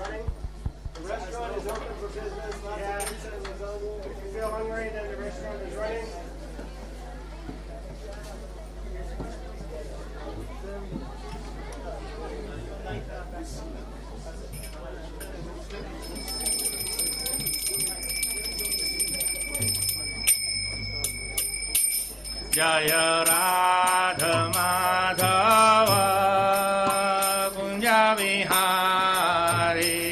running. The restaurant is open for business. Lots of pizza and lasagna. If you feel hungry, then the restaurant is running. Jaya Radha Madhava Kunja Vihari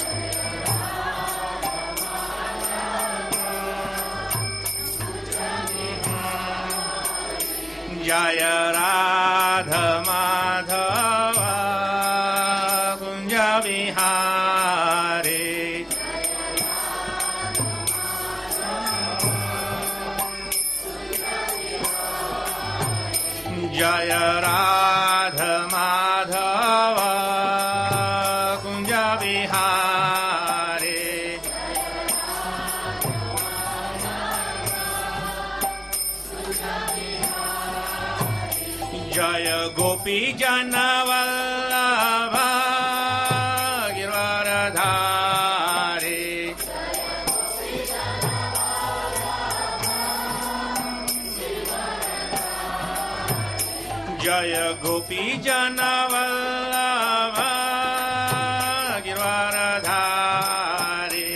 Jaya Radha Madhava Kunja Vihari Jaya Radha Madhava Kunja Vihari Jaya Gopi Jana Vallabha Giridharidhari Jaya Gopi Jana Vallabha Giridharidhari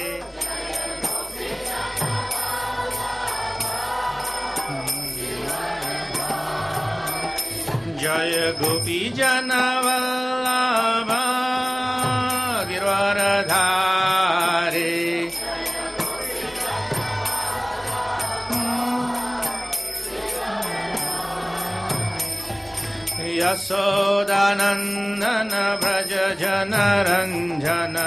Jaya Gopi Jana Vallabha Giridharidhari Yashodanandana Braja Jana Ranjana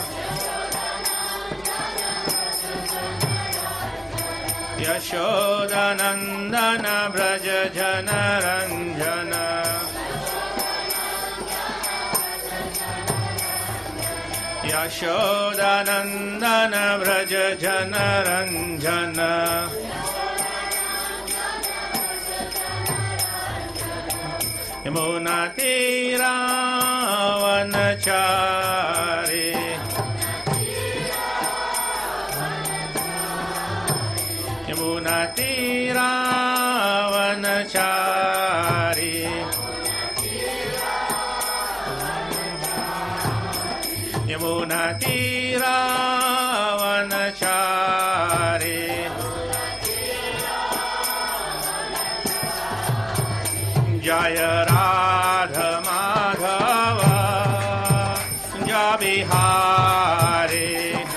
Yashodanandana Braja Jana Ranjana Yashodanandana Braja Jana Ranjana Yamuna Tira Vanachari Yamuna Tira Vanachari Yamuna Tira Vanachari Jaya Radha Madhava Kunja Vihari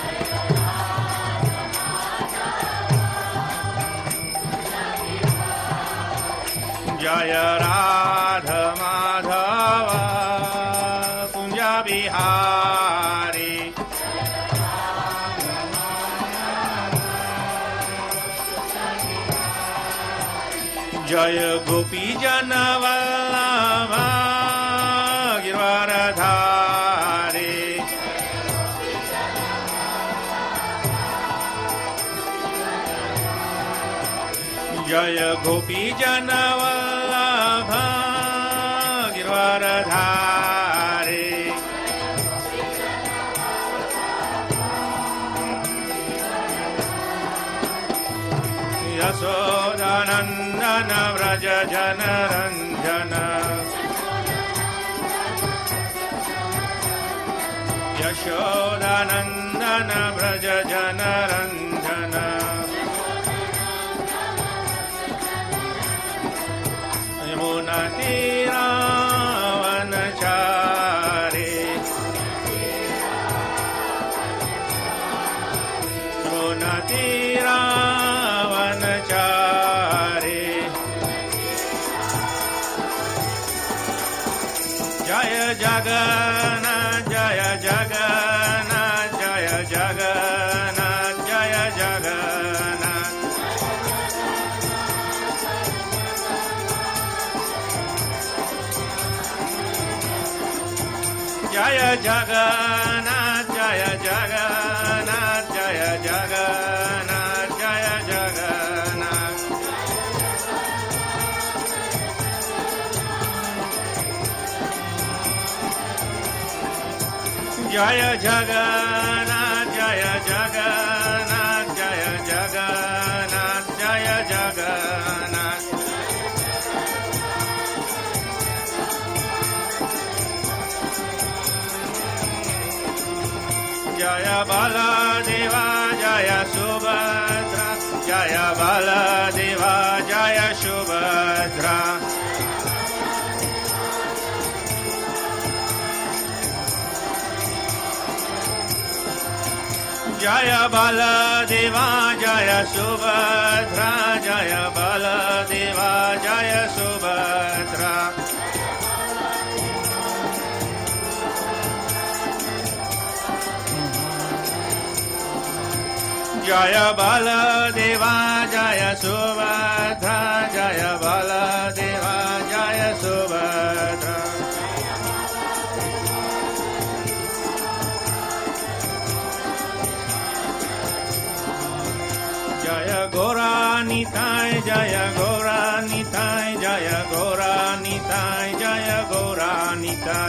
Jaya Radha Madhava Kunja Vihari Jaya Gopi Jana Vallabha Giridharidhari Jaya Gopi Jana Vallabha Giridharidhari Yashodanandana Vraja Jana Ranjana Yashodanandana Vraja Jana Ranjana Yamuna Tira Vanachari Yamuna Tira Vanachari Jaya Jagannath Jaya Jagannath Jaya Jagannath Jaya Jagannath Jaya Jagannath Jaya Jagannath Jaya Jagannath Jaya Jagannath जय जगन्नाथ जय जगन्नाथ जय जगन्नाथ जय जगन्नाथ जय बलदेवा जय सुभद्रा जय बलदेवा जय सुभद्रा जय बलदेवा जय सुभद्रा जय बलदेवा जय सुभद्रा जय बलदेवा जय सुभद्रा जय बलदेवा जय सुभद्रा जय गौरानिताय जय गौरानिताय जय गौरानिताय जय गौरानिताय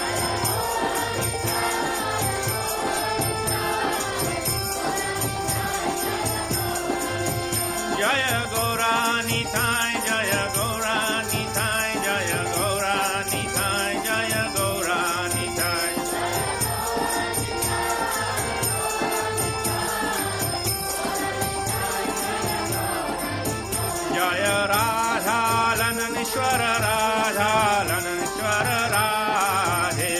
जय गौरानिताय जय गौरानिताय जय गौरानिताय जय गौरानिताय जय राधा लननेश्वर राधा लननेश्वर राधे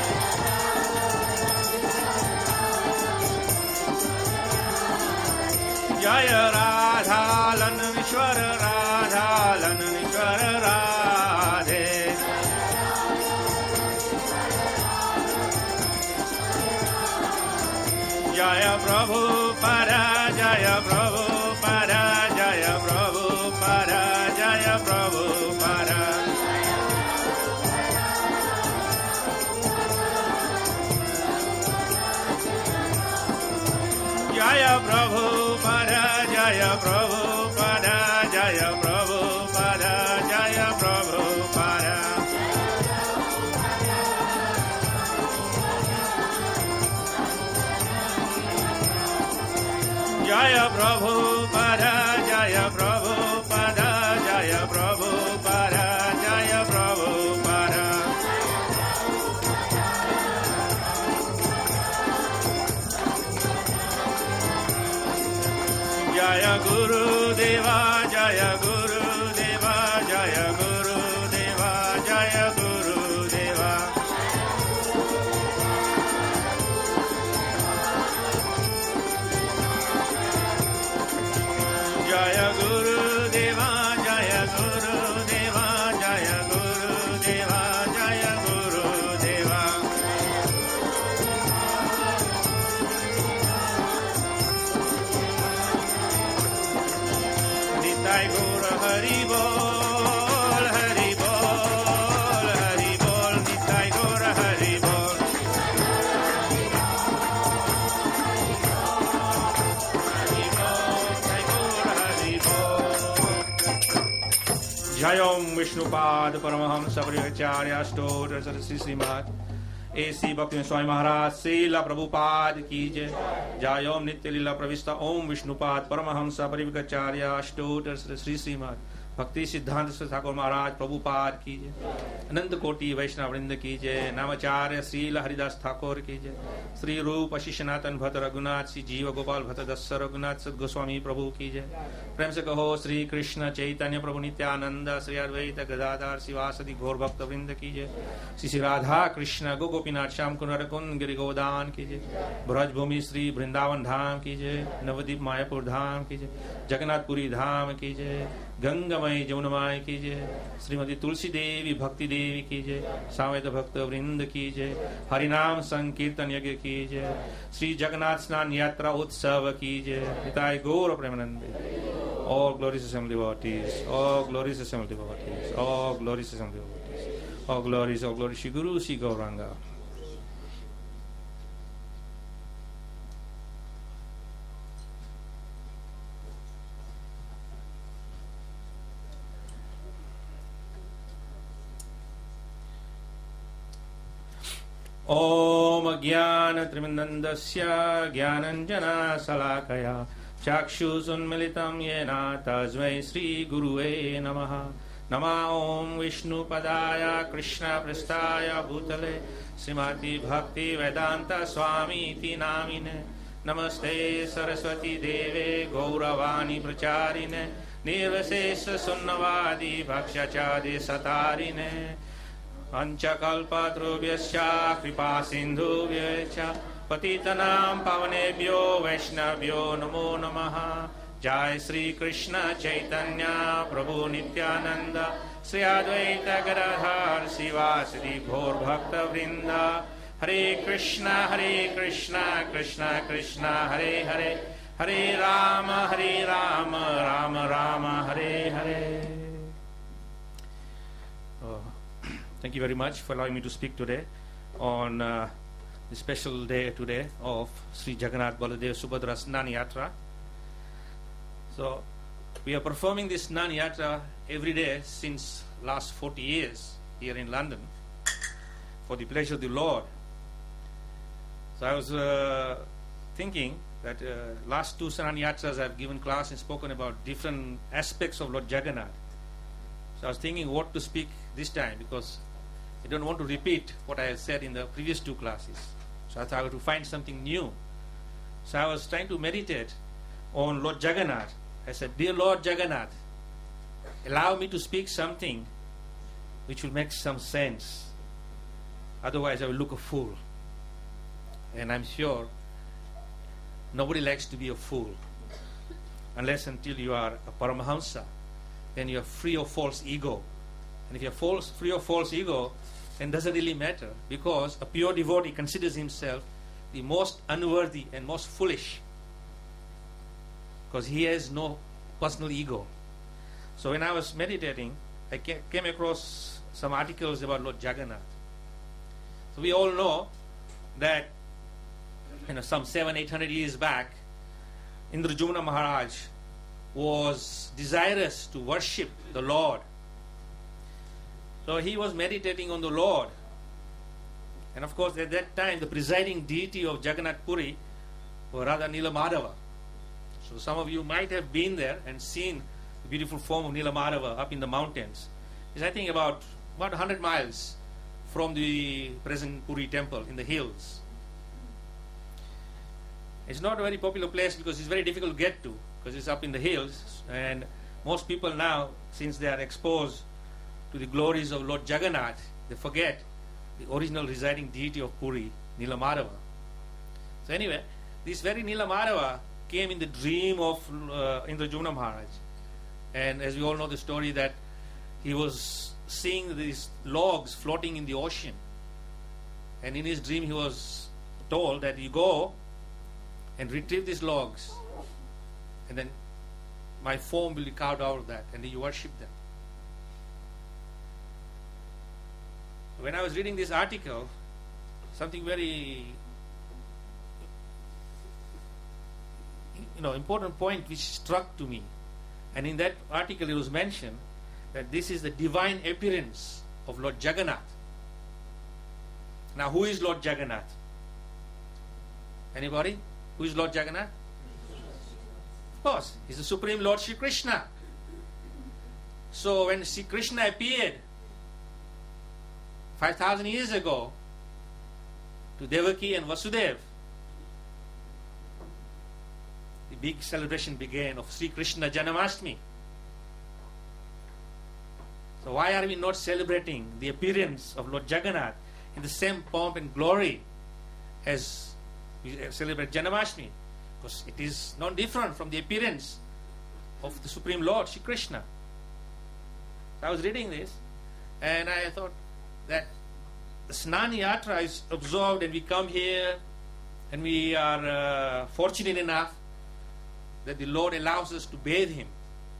जय राधा लननेश्वर राधा लननेश्वर राधे जय प्रभु परा जय प्रभु परा जय प्रभु परा जय प्रभु परा जय प्रभु परा जय प्रभु परा जय प्रभु परा जय प्रभु परा जय प्रभु परा जय प्रभु परा जय प्रभु परा जय प्रभु परा जय गुरुदेवा जय गुरुदेवा जय गुरुदेवा जय गुरुदेवा जय गुरुदेवा जय गुरुदेवा जय गुरुदेवा जय गुरुदेवा निताय गौर हरि बोल हरि बोल हरि बोल निताय गौर हरि बोल जय ओम विष्णुपाद परमहंस परिव्राजकाचार्य अष्टोत्तर सरस्वती श्रीमद ऐसी भक्ति स्वामी महाराज श्रीला प्रभुपाद की जय। जय ओम नित्य लीला प्रविष्ट ओम विष्णुपाद परमहंस परिव्राजकाचार्य अष्टोत्तर सरस्वती श्रीमद भक्ति सिद्धांत ठाकुर महाराज प्रभुपाद की जय। अनंत कोटि वैष्णव वृंद की जय। नामाचार्य श्रील हरिदास ठाकुर की जय। श्री रूप शिष्यनाथन भट्ट रघुनाथ श्री जीव गोपाल भट्ट दस्स रघुनाथ सद गोस्वामी प्रभु की जय। प्रेम से कहो श्री कृष्ण चैतन्य प्रभु नित्यानंद श्री अद्वैत गदाधर शिवासदि घोर भक्त वृंद की जय। श्री राधा कृष्ण गो गोपीनाथ श्याम कुंवर कुंद गिरि गोदान की जय। ब्रज भूमि श्री वृंदावन धाम की जय। नवदीप मायापुर धाम की जय। जगन्नाथपुरी धाम की जय। गंगामय जमुनामाई की जय। श्रीमती तुलसी देवी भक्ति देवी की जय। सावेत भक्त वृंद की जय। हरिनाम संकीर्तन यज्ञ की जय। श्री जगन्नाथ स्नान यात्रा उत्सव की जय। पिताय गौर Premanand. All glories to Assembly devotees. All glories to Assembly devotees. All glories to Assembly devotees. All glories, Shri Guru, Shri Gauranga. Om Jnana Trimandandasya Jnananjana Salakaya Chakshusунmilitam Yena Tasmai Sri Gurue Namaha. Nama Om Vishnu Padaya Krishna Prastaya Bhutale Srimati Bhakti Vedanta Swami Iti Namine. Namaste Saraswati Deve Gauravani Pracharine Nirvasesa Sunnavadi Bhakshachadi Satarine Anchakalpatrubhyascha Kripa Sindhubhyacha Patitanam Pavanebhyo Vaishnavyo Namo Namaha. Jai Sri Krishna Chaitanya Prabhu Nityananda Sri Advaita Gadadhar Sivasadi Gaur Bhakta Vrinda. Hare Krishna Krishna Krishna Hare Hare Hare Rama Rama Rama Hare Hare. Thank you very much for allowing me to speak today on the special day today of Sri Jagannath Baladev Subhadra Snan Yatra. So we are performing this Snan Yatra every day since last 40 years here in London for the pleasure of the Lord. So I was thinking that last two Snan Yatras I have given class and spoken about different aspects of Lord Jagannath. So I was thinking what to speak this time because I don't want to repeat what I had said in the previous two classes. So I thought I had to find something new. So I was trying to meditate on Lord Jagannath. I said, dear Lord Jagannath, allow me to speak something which will make some sense. Otherwise I will look a fool. And I'm sure nobody likes to be a fool. Unless until you are a Paramahamsa, then you are free of false ego. And if you are free of false ego, then it doesn't really matter. Because a pure devotee considers himself the most unworthy and most foolish. Because he has no personal ego. So when I was meditating, I came across some articles about Lord Jagannath. So we all know that some 700-800 years back, Indrajumna Maharaj was desirous to worship the Lord. So he was meditating on the Lord. And of course at that time the presiding deity of Jagannath Puri was Radha Nilamadhava. So some of you might have been there and seen the beautiful form of Nilamadhava up in the mountains. It's I think about 100 miles from the present Puri temple in the hills. It's not a very popular place because it's very difficult to get to because it's up in the hills, and most people now, since they are exposed to the glories of Lord Jagannath, they forget the original residing deity of Puri, Nilamadhava. So anyway, this very Nilamadhava came in the dream of Indrajumna Maharaj, and as we all know the story that he was seeing these logs floating in the ocean, and in his dream he was told that you go and retrieve these logs, and then my form will be carved out of that, and then you worship them. When I was reading this article, something very important point which struck to me, and in that article it was mentioned that this is the divine appearance of Lord Jagannath. Now who is Lord Jagannath? Anybody? Who is Lord Jagannath? Of course, he's the Supreme Lord Sri Krishna. So when Sri Krishna appeared 5,000 years ago to Devaki and Vasudeva, the big celebration began of Sri Krishna Janamastami. So why are we not celebrating the appearance of Lord Jagannath in the same pomp and glory as we celebrate Janamastami? Because it is not different from the appearance of the Supreme Lord Sri Krishna. I was reading this and I thought that the Snan Yatra is observed and we come here and we are fortunate enough that the Lord allows us to bathe Him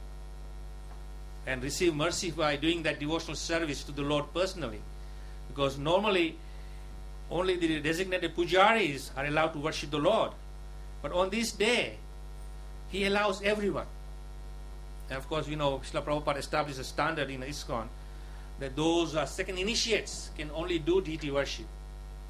and receive mercy by doing that devotional service to the Lord personally. Because normally only the designated pujaris are allowed to worship the Lord. But on this day, He allows everyone. And of course, Srila Prabhupada established a standard in ISKCON that those who are second initiates can only do deity worship.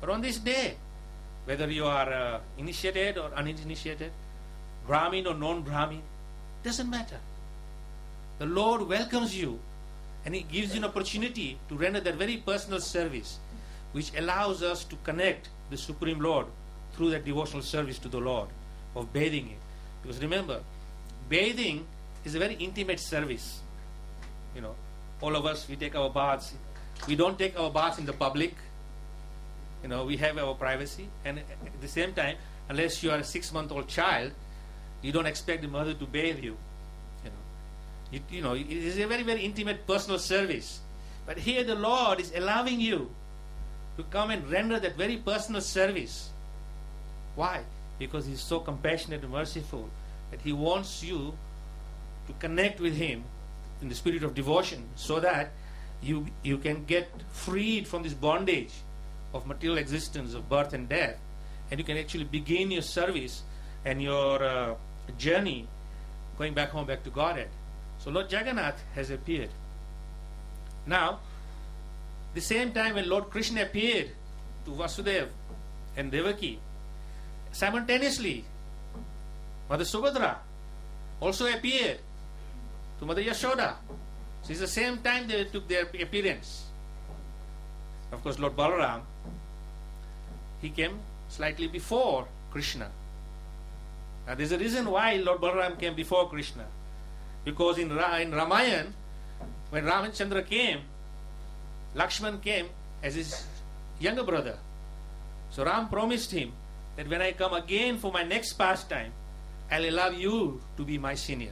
But on this day, whether you are initiated or uninitiated, Brahmin or non-Brahmin, doesn't matter. The Lord welcomes you and He gives you an opportunity to render that very personal service which allows us to connect the Supreme Lord through that devotional service to the Lord of bathing Him. Because remember, bathing is a very intimate service. You know, all of us, we take our baths. We don't take our baths in the public. You know, we have our privacy. And at the same time, unless you are a 6-month-old child, you don't expect the mother to bathe you. You know, it is a very, very intimate personal service. But here the Lord is allowing you to come and render that very personal service. Why? Because He's so compassionate and merciful that He wants you to connect with Him in the spirit of devotion so that you can get freed from this bondage of material existence, of birth and death, and you can actually begin your service and your journey going back home, back to Godhead. So Lord Jagannath has appeared. Now, the same time when Lord Krishna appeared to Vasudeva and Devaki, simultaneously Mother Subhadra also appeared to Mother Yashoda. So it's the same time they took their appearance. Of course, Lord Balaram, he came slightly before Krishna. Now there's a reason why Lord Balaram came before Krishna. Because in Ramayana, when Ramachandra came, Lakshman came as his younger brother. So Ram promised him that when I come again for my next pastime, I'll allow you to be my senior.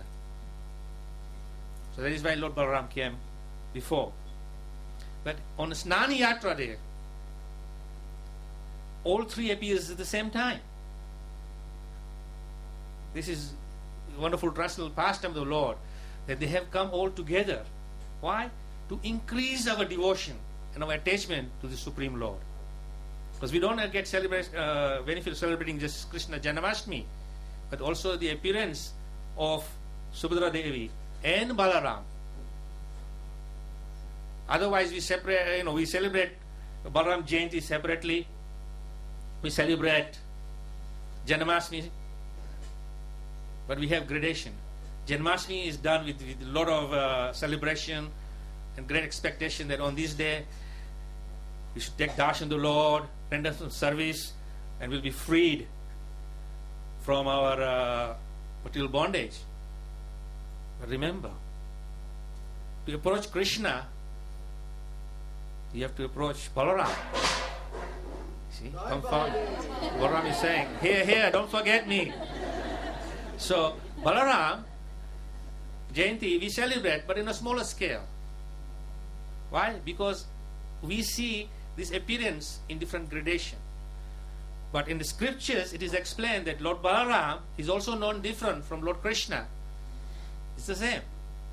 So that is why Lord Balaram came before. But on the Snani Yatra day, all three appears at the same time. This is wonderful traditional pastime of the Lord, that they have come all together. Why? To increase our devotion and our attachment to the Supreme Lord. Because we don't get benefit of celebrating just Krishna Janmashtami, but also the appearance of Subhadra Devi and Balaram. Otherwise, we celebrate Balaram Jayanti separately. We celebrate Janmashtami, but we have gradation. Janmashtami is done with a lot of celebration and great expectation that on this day we should take darshan to the Lord, render some service, and we'll be freed from our material bondage. But remember, to approach Krishna, you have to approach Balaram. See, Balaram is saying, here, don't forget me. So, Balaram, Jayanti, we celebrate, but in a smaller scale. Why? Because we see this appearance in different gradation. But in the scriptures, it is explained that Lord Balaram is also known different from Lord Krishna. It's the same.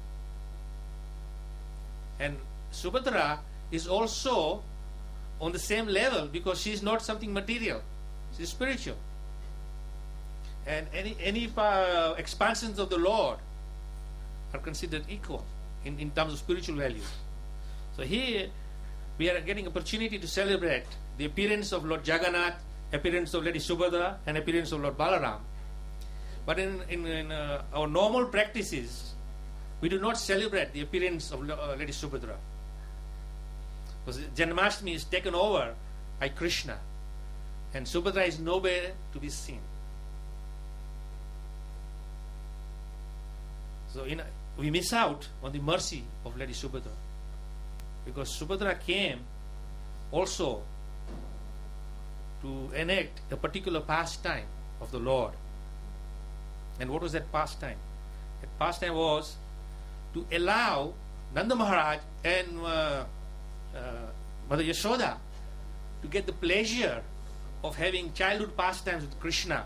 And Subhadra is also on the same level because she is not something material. She is spiritual. And any expansions of the Lord are considered equal in terms of spiritual values. So here we are getting opportunity to celebrate the appearance of Lord Jagannath, appearance of Lady Subhadra, and appearance of Lord Balaram. But in our normal practices, we do not celebrate the appearance of Lady Subhadra. Because Janmashtami is taken over by Krishna, and Subhadra is nowhere to be seen. So we miss out on the mercy of Lady Subhadra, because Subhadra came also to enact a particular pastime of the Lord. And what was that pastime? That pastime was to allow Nanda Maharaj and Mother Yashoda to get the pleasure of having childhood pastimes with Krishna.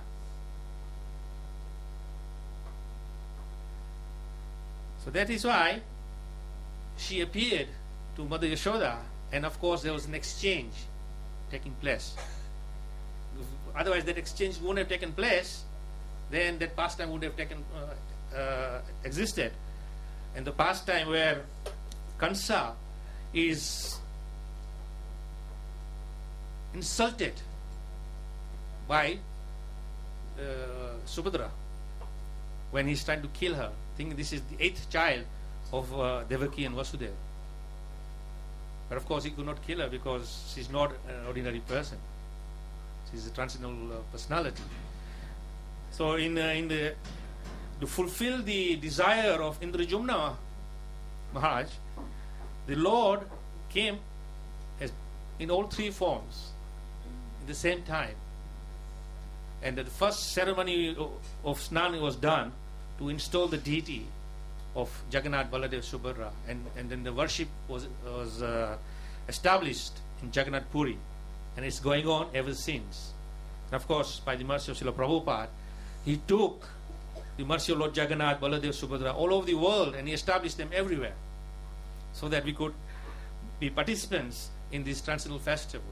So that is why she appeared to Mother Yashoda, and of course there was an exchange taking place. Otherwise that exchange wouldn't have taken place, then that pastime would have existed. And the pastime where Kansa is insulted by Subhadra when he's trying to kill her, thinking this is the 8th child of Devaki and Vasudeva. But of course he could not kill her because she's not an ordinary person. She's a transcendental personality. So to fulfill the desire of Indrajumna Maharaj, the Lord came in all 3 forms at the same time. And the first ceremony of Snan was done to install the deity of Jagannath, Baladev, Subhadra, and then the worship was established in Jagannath Puri, and it's going on ever since. And of course, by the mercy of Srila Prabhupada, he took the mercy of Lord Jagannath, Baladev, Subhadra all over the world, and he established them everywhere, so that we could be participants in this transcendental festival.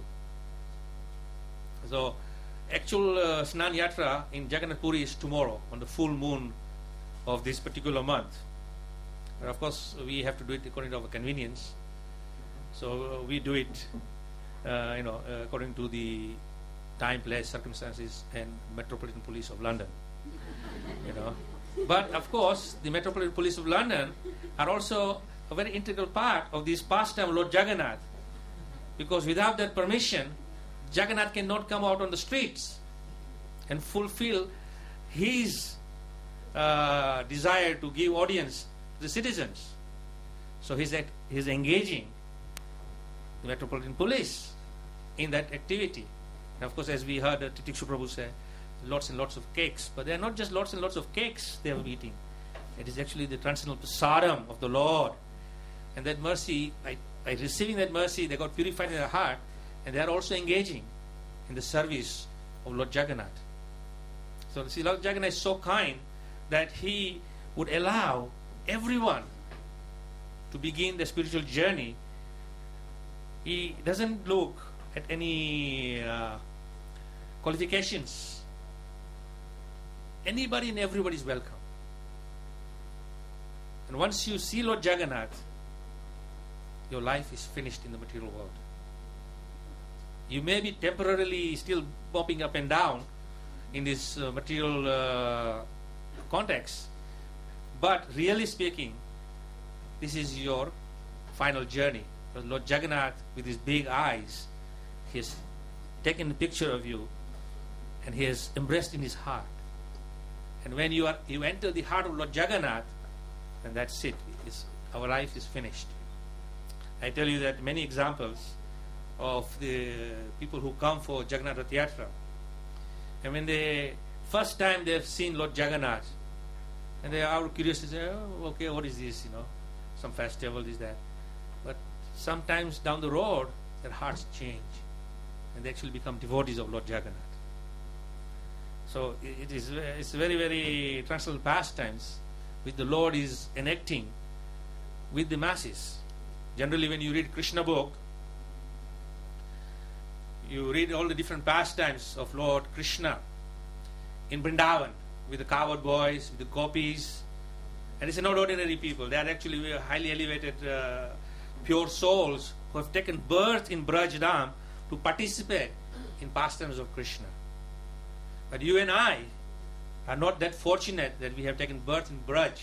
So, actual Snan Yatra in Jagannath Puri is tomorrow, on the full moon of this particular month. And of course, we have to do it according to our convenience. So we do it, according to the time, place, circumstances, and Metropolitan Police of London. But of course, the Metropolitan Police of London are also a very integral part of this pastime of Lord Jagannath, because without that permission, Jagannath cannot come out on the streets and fulfill his desire to give audience to the citizens. So he's engaging the Metropolitan Police in that activity. And of course, as we heard Titiksu Prabhu say, lots and lots of cakes. But they are not just lots and lots of cakes they are eating. It is actually the transcendental prasadam of the Lord. And that mercy, by receiving that mercy, they got purified in their heart, and they are also engaging in the service of Lord Jagannath. So see, Lord Jagannath is so kind that he would allow everyone to begin the spiritual journey. He doesn't look at any qualifications. Anybody and everybody is welcome. And once you see Lord Jagannath, your life is finished in the material world. You may be temporarily still bopping up and down in this material context, but really speaking, this is your final journey. Because Lord Jagannath, with his big eyes, he has taken a picture of you and he has embraced in his heart. And when you enter the heart of Lord Jagannath, then that's it. Our life is finished. I tell you that many examples of the people who come for Jagannath Rath Yatra, and when they first time they have seen Lord Jagannath, and they are curious to say, oh, okay, what is this? Some festival, this, that. But sometimes down the road, their hearts change, and they actually become devotees of Lord Jagannath. So it's very, very transcendental pastimes which the Lord is enacting with the masses. Generally, when you read Krishna book, you read all the different pastimes of Lord Krishna in Vrindavan with the cowherd boys, with the gopis, and it's not ordinary people. They are actually highly elevated, pure souls who have taken birth in Braj Dham to participate in pastimes of Krishna. But you and I are not that fortunate that we have taken birth in Braj,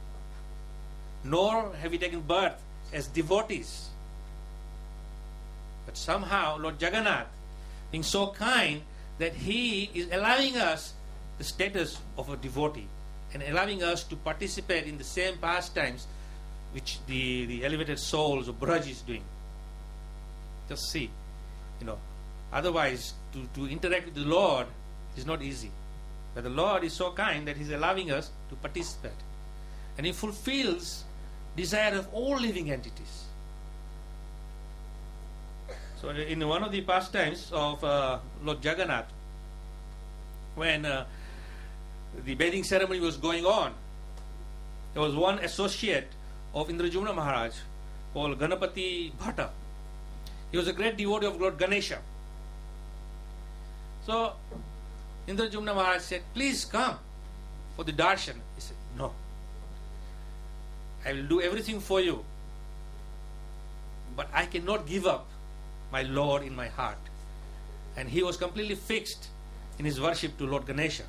nor have we taken birth as devotees. But somehow Lord Jagannath, being so kind that he is allowing us the status of a devotee and allowing us to participate in the same pastimes which the elevated souls of Braj is doing. Just see, otherwise to interact with the Lord is not easy. But the Lord is so kind that he's allowing us to participate. And he fulfills desire of all living entities. So in one of the pastimes of Lord Jagannath, when the bathing ceremony was going on, there was one associate of Indrajumna Maharaj called Ganapati Bhatta. He was a great devotee of Lord Ganesha. So Indrajumna Maharaj said, please come for the darshan. He said, no. I will do everything for you, but I cannot give up my Lord in my heart. And he was completely fixed in his worship to Lord Ganesha.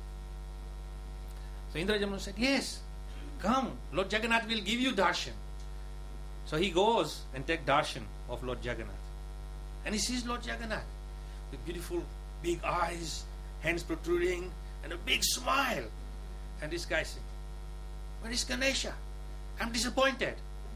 So Indrajamnu said, yes, come, Lord Jagannath will give you darshan. So he goes and takes darshan of Lord Jagannath. And he sees Lord Jagannath with beautiful big eyes, hands protruding, and a big smile. And this guy said, where is Ganesha? I'm disappointed.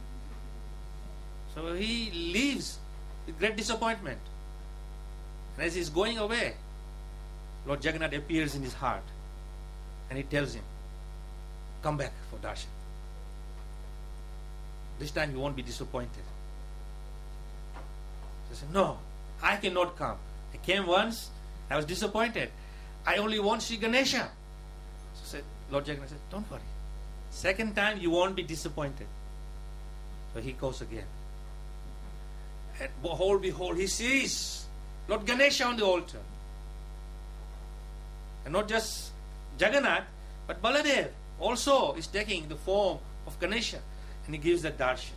So he leaves with great disappointment. And as he's going away, Lord Jagannath appears in his heart. And he tells him, come back for darshan. This time you won't be disappointed. He said, no, I cannot come. I came once, I was disappointed. I only want Sri Ganesha. So said, Lord Jagannath said, don't worry. Second time you won't be disappointed. So he goes again. And behold, he sees Lord Ganesha on the altar. And not just Jagannath, but Baladev also is taking the form of Ganesha. And he gives that darshan.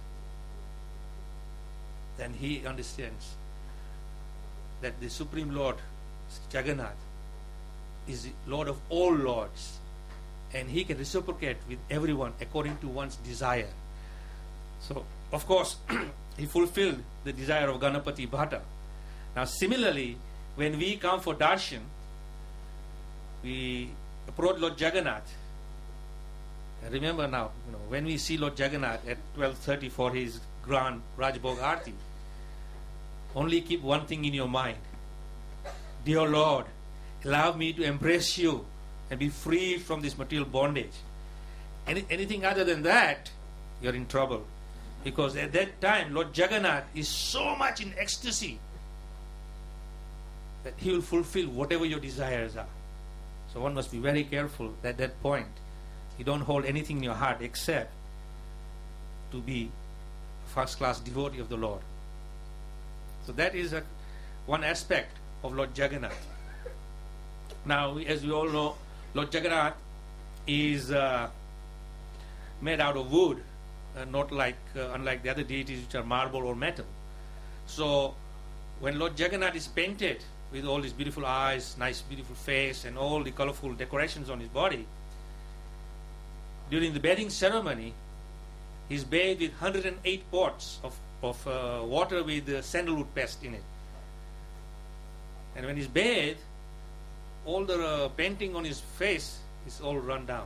Then he understands that the Supreme Lord, Jagannath, is the Lord of all lords. And he can reciprocate with everyone according to one's desire. So, of course, he fulfilled the desire of Ganapati Bhatta. Now, similarly, when we come for darshan, we approach Lord Jagannath. And remember now, when we see Lord Jagannath at 12:30 for his grand Rajbhog Aarti, only keep one thing in your mind. Dear Lord, allow me to embrace you and be free from this material bondage. Anything other than that, you're in trouble. Because at that time, Lord Jagannath is so much in ecstasy that he will fulfill whatever your desires are. So one must be very careful at that point. You don't hold anything in your heart except to be a first-class devotee of the Lord. So that is one aspect of Lord Jagannath. Now, as we all know, Lord Jagannath is made out of wood, not like unlike the other deities which are marble or metal. So when Lord Jagannath is painted with all his beautiful eyes, nice beautiful face, and all the colorful decorations on his body, during the bathing ceremony, he's bathed with 108 pots of water with sandalwood paste in it. And when he's bathed, all the painting on his face is all run down.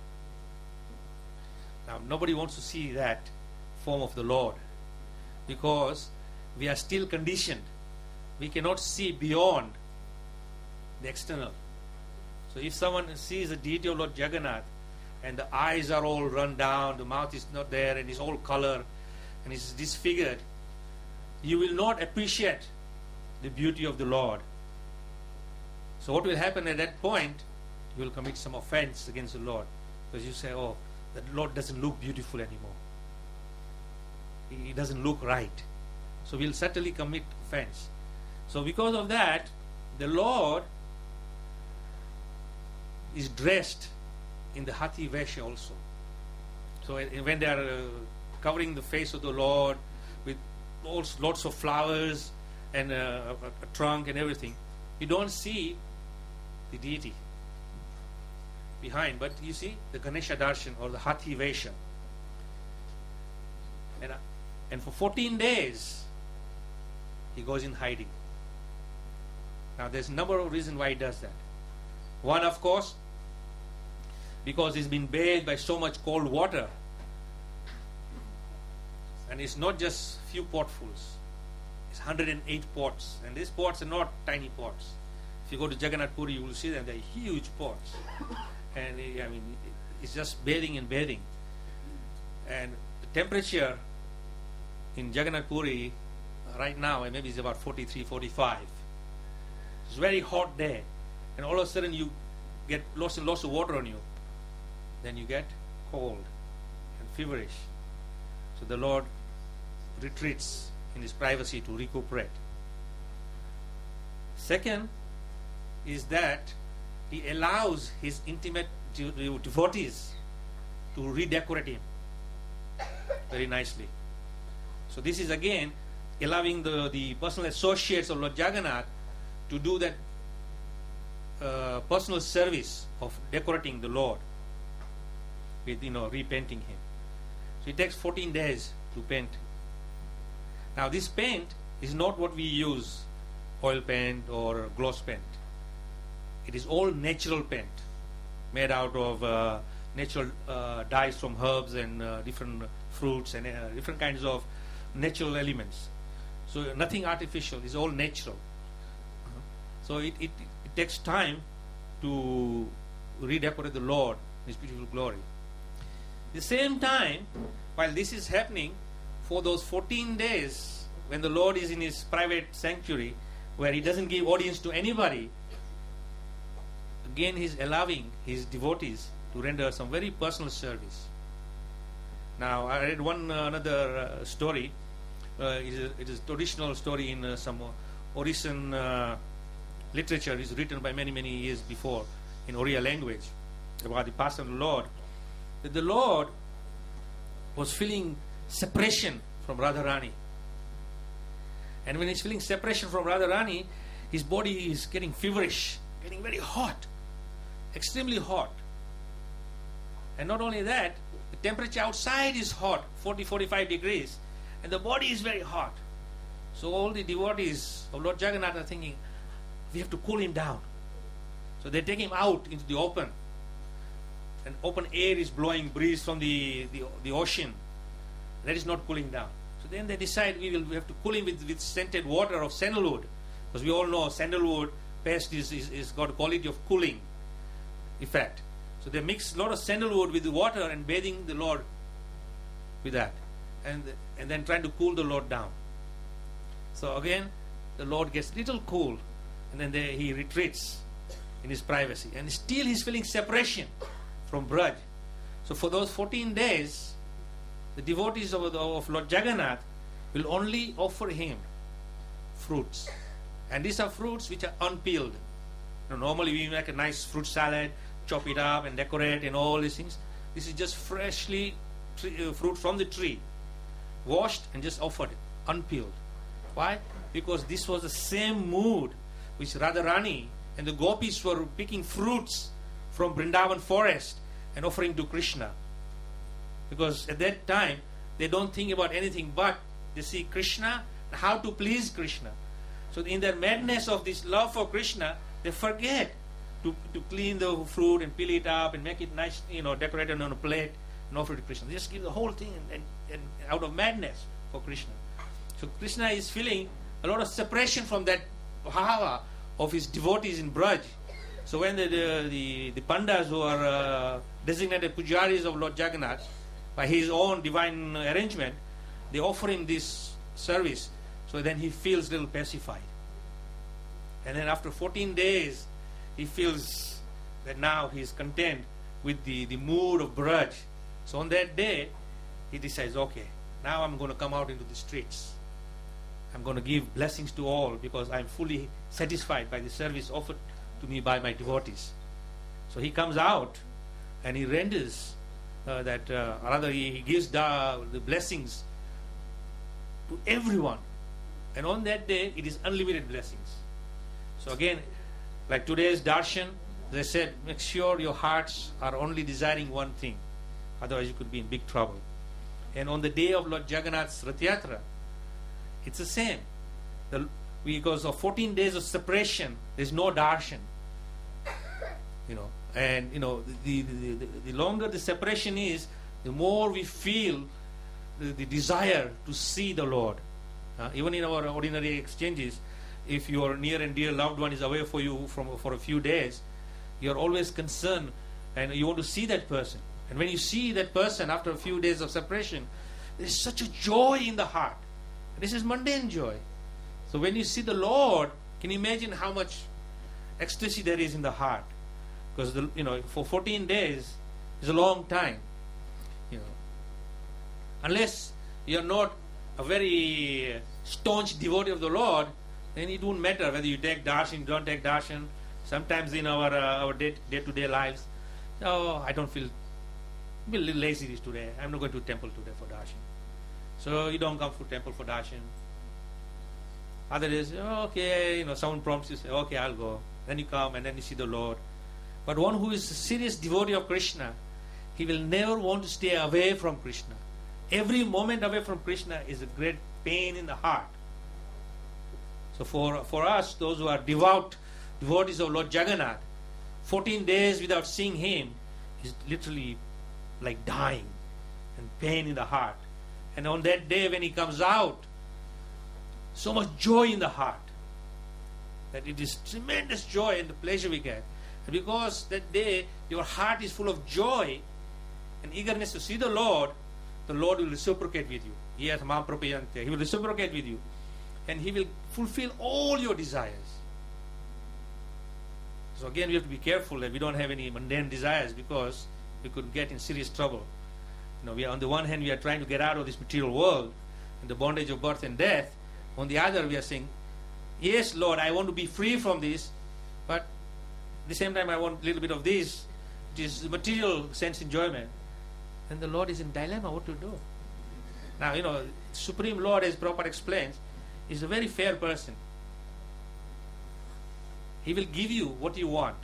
Now, nobody wants to see that form of the Lord, because we are still conditioned. We cannot see beyond the external. So if someone sees a deity of Lord Jagannath and the eyes are all run down, the mouth is not there, and it's all color and it's disfigured, you will not appreciate the beauty of the Lord. So what will happen at that point? You will commit some offense against the Lord, because you say, oh, the Lord doesn't look beautiful anymore. He doesn't look right. So we'll certainly commit offense. So because of that, the Lord is dressed in the Hathi Vesha also. So when they are covering the face of the Lord with lots of flowers and a trunk and everything, you don't see the deity behind, but you see the Ganesha Darshan or the Hathi Vesha. And for 14 days, he goes in hiding. Now there's a number of reasons why he does that. One, of course, because he's been bathed by so much cold water. And it's not just few potfuls. It's 108 pots. And these pots are not tiny pots. If you go to Jagannath Puri, you will see them. They're huge pots. And it's just bathing and bathing. And the temperature in Jagannath Puri right now, maybe it's about 43, 45. It's a very hot day. And all of a sudden you get lots and lots of water on you. Then you get cold and feverish. So the Lord retreats in his privacy to recuperate. Second is that he allows his intimate devotees to redecorate him very nicely. So this is again allowing the personal associates of Lord Jagannath to do that personal service of decorating the Lord with repainting Him. So it takes 14 days to paint. Now this paint is not what we use, oil paint or gloss paint. It is all natural paint, made out of natural dyes from herbs and different fruits and different kinds of natural elements. So nothing artificial, it's all natural. So it takes time to redecorate the Lord in His beautiful glory. At the same time, while this is happening, for those 14 days, when the Lord is in His private sanctuary, where He doesn't give audience to anybody, again He's allowing His devotees to render some very personal service. Now, I read another story. It is a traditional story in some Orisian literature. It's written by many years before in Oriya language about the Passion of the Lord. That the Lord was feeling separation from Radharani. And when he's feeling separation from Radharani, his body is getting feverish, getting very hot, extremely hot. And not only that, the temperature outside is hot, 40-45 degrees, and the body is very hot. So all the devotees of Lord Jagannath are thinking, we have to cool him down. So they take him out into the open. And open air is blowing breeze from the ocean. That is not cooling down. So then they decide we have to cool him with scented water of sandalwood. Because we all know sandalwood paste is got a quality of cooling effect. So they mix a lot of sandalwood with the water and bathing the Lord with that. And then trying to cool the Lord down. So again, the Lord gets little cool. And then he retreats in his privacy. And still he's feeling separation from Braj. So for those 14 days, the devotees of Lord Jagannath will only offer him fruits. And these are fruits which are unpeeled. Normally we make a nice fruit salad, chop it up and decorate and all these things. This is just freshly fruit from the tree, washed and just offered, unpeeled. Why? Because this was the same mood which Radharani and the gopis were picking fruits from Vrindavan forest and offering to Krishna. Because at that time, they don't think about anything but they see Krishna and how to please Krishna. So in their madness of this love for Krishna, they forget to clean the fruit and peel it up and make it nice, decorated on a plate and offer it to Krishna. They just give the whole thing and out of madness for Krishna. So Krishna is feeling a lot of separation from that bhava of his devotees in Braj. So when the pandas who are designated pujaris of Lord Jagannath, by his own divine arrangement, they offer him this service. So then he feels a little pacified. And then after 14 days, he feels that now he is content with the mood of Braj. So on that day, he decides, okay, now I'm going to come out into the streets. I'm going to give blessings to all because I'm fully satisfied by the service offered to me by my devotees. So he comes out and he renders he gives the blessings to everyone. And on that day, it is unlimited blessings. So again, like today's darshan, they said, make sure your hearts are only desiring one thing. Otherwise you could be in big trouble. And on the day of Lord Jagannath's Rath Yatra, it's the same. Because of 14 days of separation, there's no darshan. And the longer the separation is, the more we feel the desire to see the Lord. Even in our ordinary exchanges, if your near and dear loved one is away for you for a few days, you're always concerned and you want to see that person. And when you see that person after a few days of separation, there's such a joy in the heart. This is mundane joy. So when you see the Lord, can you imagine how much ecstasy there is in the heart? Because for 14 days is a long time. Unless you're not a very staunch devotee of the Lord, then it won't matter whether you take darshan, don't take darshan. Sometimes in our day-to-day lives, I don't feel a little lazy today. I'm not going to temple today for darshan. So you don't come to temple for darshan. Other days, okay, someone prompts you, say, okay, I'll go. Then you come and then you see the Lord. But one who is a serious devotee of Krishna, he will never want to stay away from Krishna. Every moment away from Krishna is a great pain in the heart. So for us, those who are devotees of Lord Jagannath, 14 days without seeing him is literally like dying and pain in the heart. And on that day when he comes out, so much joy in the heart, that it is tremendous joy and the pleasure we get. And because that day your heart is full of joy and eagerness to see the Lord will reciprocate with you. Yes, Mam Prapayante. He will reciprocate with you. And he will fulfill all your desires. So again, we have to be careful that we don't have any mundane desires, because we could get in serious trouble. We are, on the one hand, we are trying to get out of this material world and the bondage of birth and death. On the other, we are saying, yes, Lord, I want to be free from this, but at the same time, I want a little bit of this, which is material sense enjoyment. And the Lord is in dilemma what to do. Now, Supreme Lord, as Prabhupada explains, is a very fair person. He will give you what you want.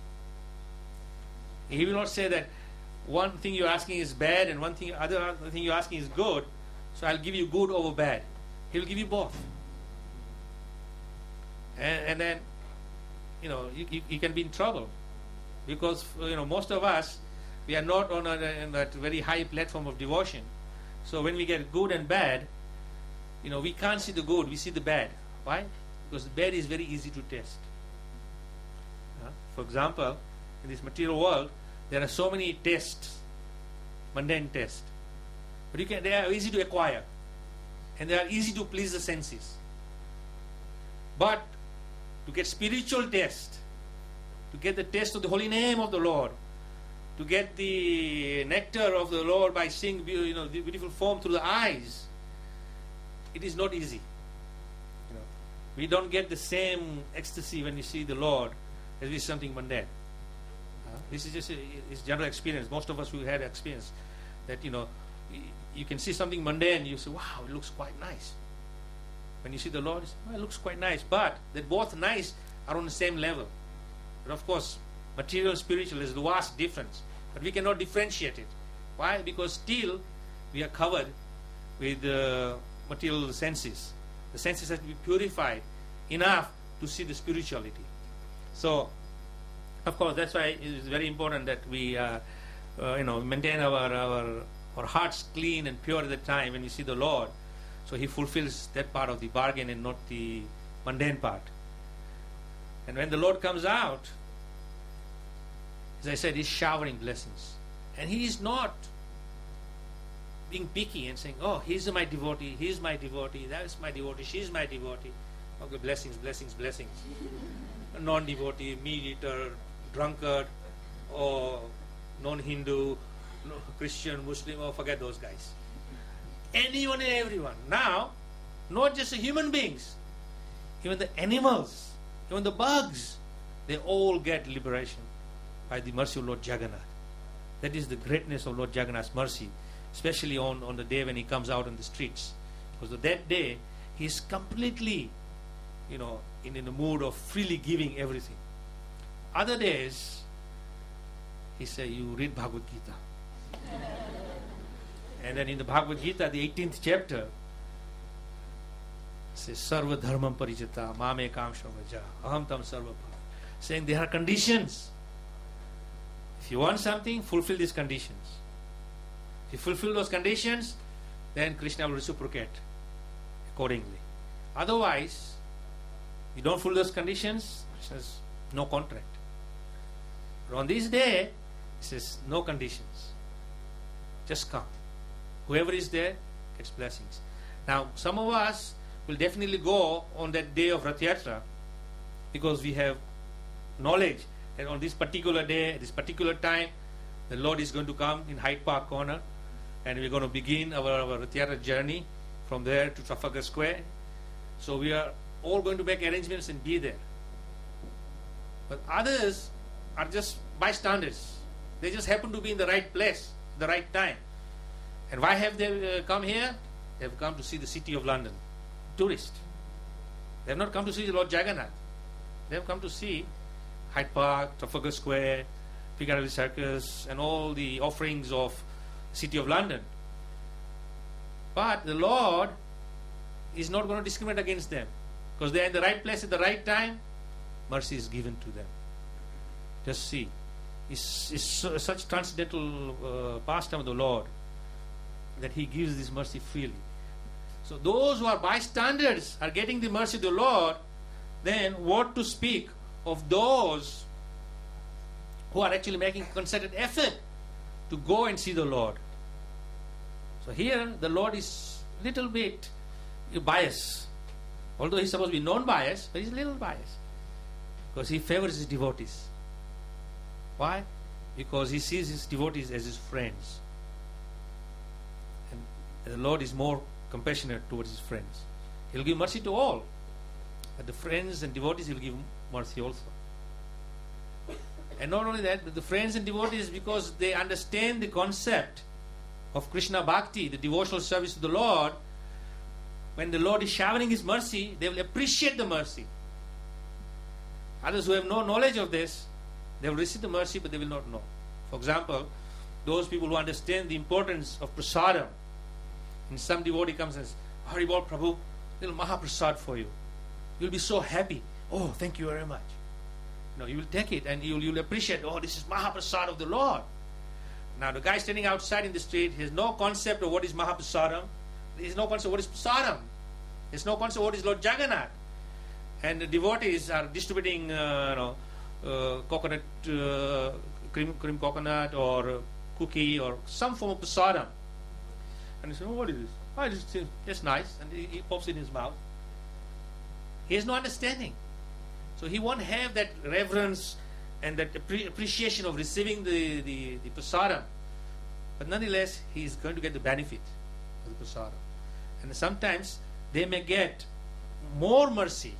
He will not say that one thing you're asking is bad and other thing you're asking is good, so I'll give you good over bad. He will give you both. And then, you can be in trouble, because, most of us, we are not on that very high platform of devotion. So when we get good and bad, we can't see the good, we see the bad. Why? Because the bad is very easy to test. For example, in this material world, there are so many tests, mundane tests. But they are easy to acquire. And they are easy to please the senses. But to get spiritual test, to get the taste of the holy name of the Lord, to get the nectar of the Lord by seeing the beautiful form through the eyes, it is not easy. We don't get the same ecstasy when we see the Lord as we see something mundane. This is just it's general experience. Most of us who had experience that you can see something mundane, you say, wow, it looks quite nice. When you see the Lord, you say, oh, it looks quite nice. But they're both nice are on the same level. But of course, material and spiritual is the vast difference. But we cannot differentiate it. Why? Because still we are covered with material senses. The senses have to be purified enough to see the spirituality. So, of course, that's why it is very important that we maintain our hearts clean and pure at the time when we see the Lord. So he fulfills that part of the bargain and not the mundane part. And when the Lord comes out, as I said, he's showering blessings. And he is not being picky and saying, oh, he's my devotee, that's my devotee, she's my devotee. Okay, blessings, blessings, blessings. A non-devotee, meat-eater, drunkard, or non-Hindu, Christian, Muslim, or forget those guys. Anyone and everyone. Now, not just the human beings, even the animals, even the bugs, they all get liberation by the mercy of Lord Jagannath. That is the greatness of Lord Jagannath's mercy, especially on the day when he comes out on the streets. Because that day, he is completely, in the mood of freely giving everything. Other days, he said, you read Bhagavad Gita. And then in the Bhagavad Gita, the 18th chapter, it says, Sarva dharmam parijata, mame kam shavaja, aham tam sarva bhav. Saying there are conditions. If you want something, fulfill these conditions. If you fulfill those conditions, then Krishna will reciprocate accordingly. Otherwise, you don't fulfill those conditions, Krishna says, no contract. But on this day, he says, no conditions. Just come. Whoever is there gets blessings. Now, some of us will definitely go on that day of Rath Yatra because we have knowledge that on this particular day, this particular time, the Lord is going to come in Hyde Park Corner, and we're going to begin our Rath Yatra journey from there to Trafalgar Square. So we are all going to make arrangements and be there. But others are just bystanders. They just happen to be in the right place, the right time. And why have they come here? They have come to see the city of London. Tourists. They have not come to see the Lord Jagannath. They have come to see Hyde Park, Trafalgar Square, Piccadilly Circus, and all the offerings of City of London. But the Lord is not going to discriminate against them, because they are in the right place at the right time. Mercy is given to them. Just see, it's such transcendental pastime of the Lord that He gives this mercy freely. So those who are bystanders are getting the mercy of the Lord. Then what to speak of those who are actually making concerted effort to go and see the Lord? So here the Lord is little bit biased. Although He's supposed to be non-biased, but He's a little biased, because He favors His devotees. Why? Because He sees His devotees as His friends. And the Lord is more compassionate towards His friends. He'll give mercy to all, but the friends and devotees He'll give mercy also. And not only that, but the friends and devotees, because they understand the concept of Krishna Bhakti, the devotional service to the Lord, when the Lord is showering His mercy, they will appreciate the mercy. Others who have no knowledge of this, they will receive the mercy, but they will not know. For example, those people who understand the importance of prasadam, and some devotee comes and says, Haribol Prabhu, little Mahaprasad for you. You'll be so happy. Oh, thank you very much. No, you will take it and you'll appreciate, oh, this is Mahaprasad of the Lord. Now, the guy standing outside in the street, he has no concept of what is Mahaprasadam. There is no concept of what is prasadam. There is no concept of what is Lord Jagannath. And the devotees are distributing coconut, cream coconut or cookie or some form of prasadam. And he says, oh, what is this? Oh, it's just nice. And he pops it in his mouth. He has no understanding. So he won't have that reverence and that appreciation of receiving the prasadam. But nonetheless, he is going to get the benefit of the prasadam. And sometimes they may get more mercy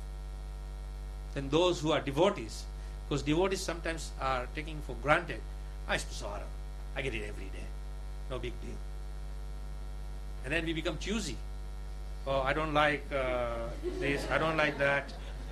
than those who are devotees. Because devotees sometimes are taking for granted, it's prasadam. I get it every day. No big deal. And then we become choosy. Oh, I don't like this, I don't like that.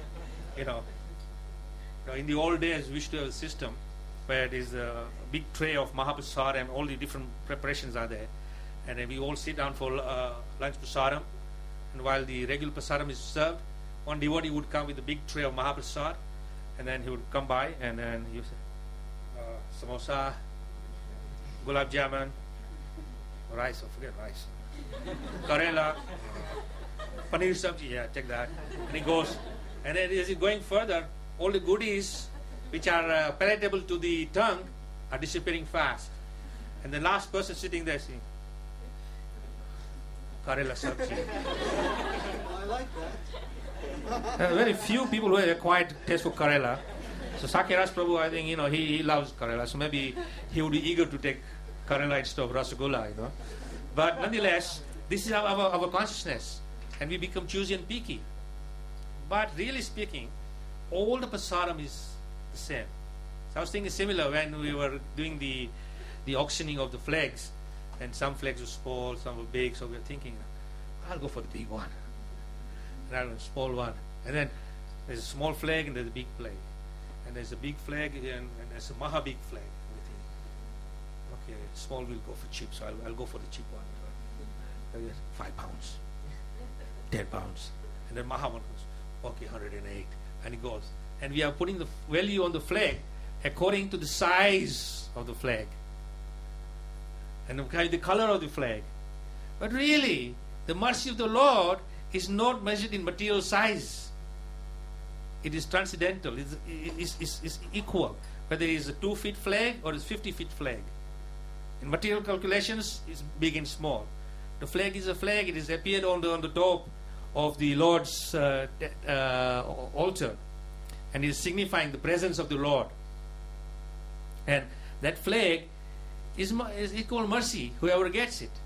In the old days, we used to have a system where it is a big tray of Mahaprasadam and all the different preparations are there. And then we all sit down for lunch prasadam. And while the regular prasadam is served, one devotee would come with a big tray of Mahaprasad. And then he would come by and then he would say, samosa, gulab jamun, rice, forget rice, Karela, paneer sabji, yeah, take that. And he goes. And then as he's going further, all the goodies which are palatable to the tongue are disappearing fast. And the last person sitting there saying, Karela sabji. I like that. There are very few people who have acquired taste for Karela. So Sakyaraj Prabhu, I think, he loves Karela. So maybe he would be eager to take Karela instead of Rasagula, But nonetheless, this is our consciousness. And we become choosy and picky. But really speaking, all the prasadam is the same. So I was thinking similar when we were doing the auctioning of the flags. And some flags were small, some were big. So we were thinking, I'll go for the big one. And I'll go for the small one. And then there's a small flag and there's a big flag. And there's a big flag and there's a maha big flag. We think, okay, small will go for cheap. So I'll go for the cheap one. £5, £10. And then maha one goes, okay, 108. And it goes. And we are putting the value on the flag according to the size of the flag. And the color of the flag. But really, the mercy of the Lord is not measured in material size. It is transcendental. It's equal. Whether it is a 2-foot flag or a 50-foot flag. In material calculations, it's big and small. The flag is a flag. It is appeared on the top of the Lord's altar. And it is signifying the presence of the Lord. And that flag is equal mercy, whoever gets it.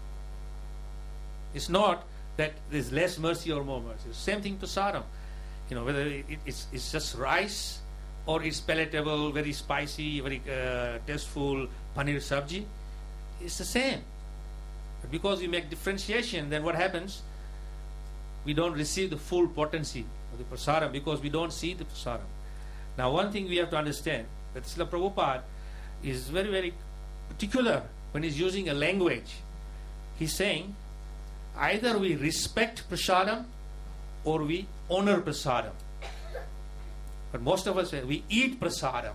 It's not that there's less mercy or more mercy. Same thing to prasadam. Whether it's just rice or it's palatable, very spicy, very tasteful paneer sabji, it's the same. But because we make differentiation, then what happens? we don't receive the full potency of the prasadam because we don't see the prasadam. Now, one thing we have to understand, that Srila Prabhupada is very, very particular when he's using a language. He's saying, either we respect prasadam or we honor prasadam. But most of us say, we eat prasadam.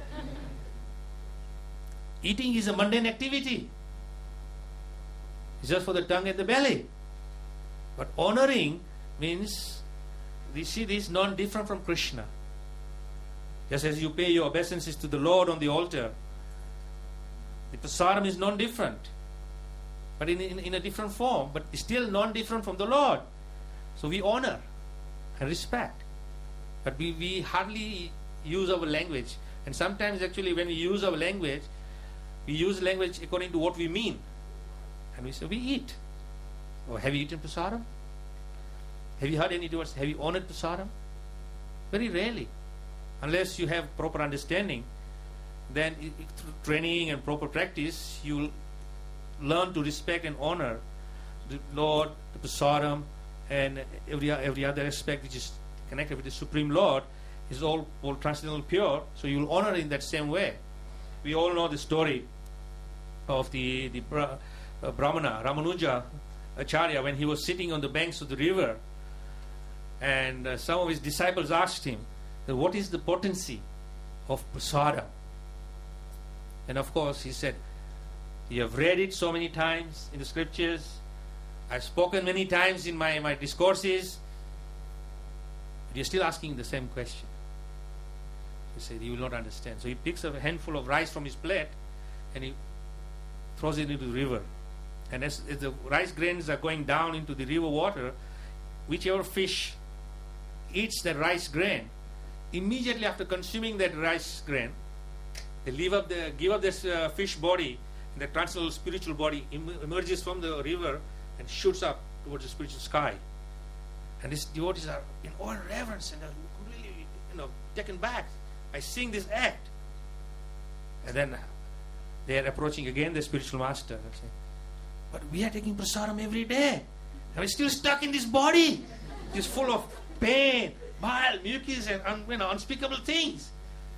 Eating is a mundane activity. It's just for the tongue and the belly. But honoring means, we see this non-different from Krishna. Just as you pay your obeisances to the Lord on the altar, the prasadam is non-different, but in a different form, but still non-different from the Lord. So we honor and respect. But we hardly use our language. And sometimes actually when we use our language, we use language according to what we mean. And we say, we eat. Oh, have you eaten prasadam? Have you heard any words? Have you honored prasadam? Very rarely. Unless you have proper understanding, then through training and proper practice, you will learn to respect and honor the Lord, the prasadam, and every other aspect which is connected with the Supreme Lord is all transcendental pure. So you will honor in that same way. We all know the story of the Brahmana, Ramanuja Acharya, when he was sitting on the banks of the river, and some of his disciples asked him, what is the potency of prasadam? And of course he said, you have read it so many times in the scriptures, I've spoken many times in my discourses, but you're still asking the same question. He said, you will not understand. So he picks up a handful of rice from his plate and he throws it into the river. And as the rice grains are going down into the river water, whichever fish eats that rice grain, immediately after consuming that rice grain, they give up this fish body, and the transcendental spiritual body emerges from the river and shoots up towards the spiritual sky. And these devotees are in all reverence and are completely, taken back by seeing this act. And then they are approaching again the spiritual master and saying, but we are taking prasadam every day, and we're still stuck in this body. It's full of pain, bile, mucus, and unspeakable things.